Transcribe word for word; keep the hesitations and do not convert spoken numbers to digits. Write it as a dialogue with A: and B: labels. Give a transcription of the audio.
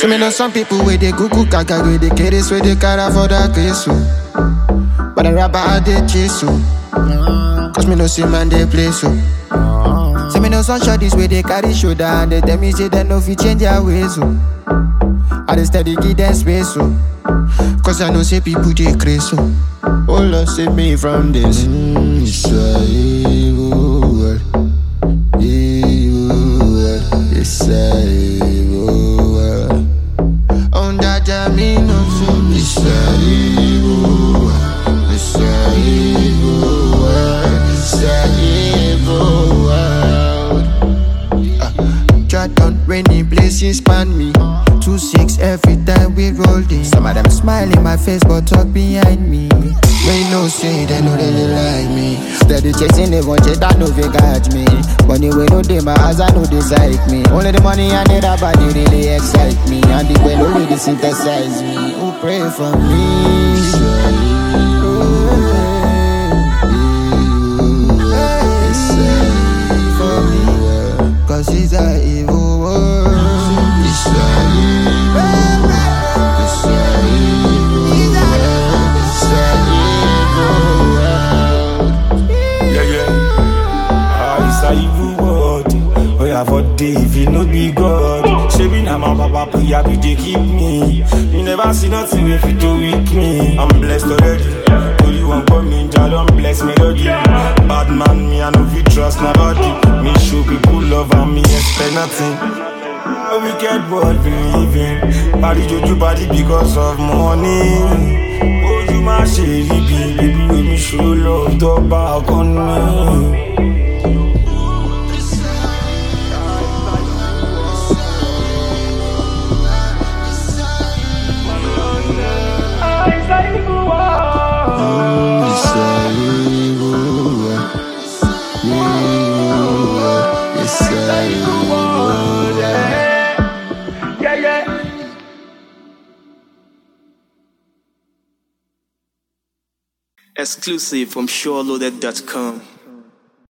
A: So me know some people where they cuckoo kaka, where they carry, where they carry for that case. But I rap out they chase so. Cause me know see man they play so. So me know some shorties where they carry shoulder, and they tell me say they know fi change their ways so. I just steady give them space so. Cause I know say people they crazy so. Oh Lord save me from this. Mm, it's a evil world. Evil world. It's a evil world. On that I mean no so. It's a evil world. It's a evil world. It's a evil world. uh, Chat on rainy places span me. Two six every time we rolling. Some of them smile in my face but talk behind me. They no say they know they like me. Steady chasing they want it, I know they got me. Money we know they my eyes, I know they like me. Only the money I need about it really excite me. And the well already synthesize me. Who pray for me? For me, cause it's a evil world. It's a evil world. It's a evil world. It's a evil world.
B: Yeah, yeah. Ah, it's a evil world. Oh, yeah, for day if you no be God. Shabby na my papa, pray happy they keep me. You never see nothing if you do weak me. I'm blessed already. Only one coming, Jah don't bless melody. Bad man, me I no fit trust nobody. Me show people love and me expect nothing. A wicked world believing. Body joju body because of money. Oh, you my shady baby, baby, me show love to back on me.
C: Exclusive from SureLoaded dot com.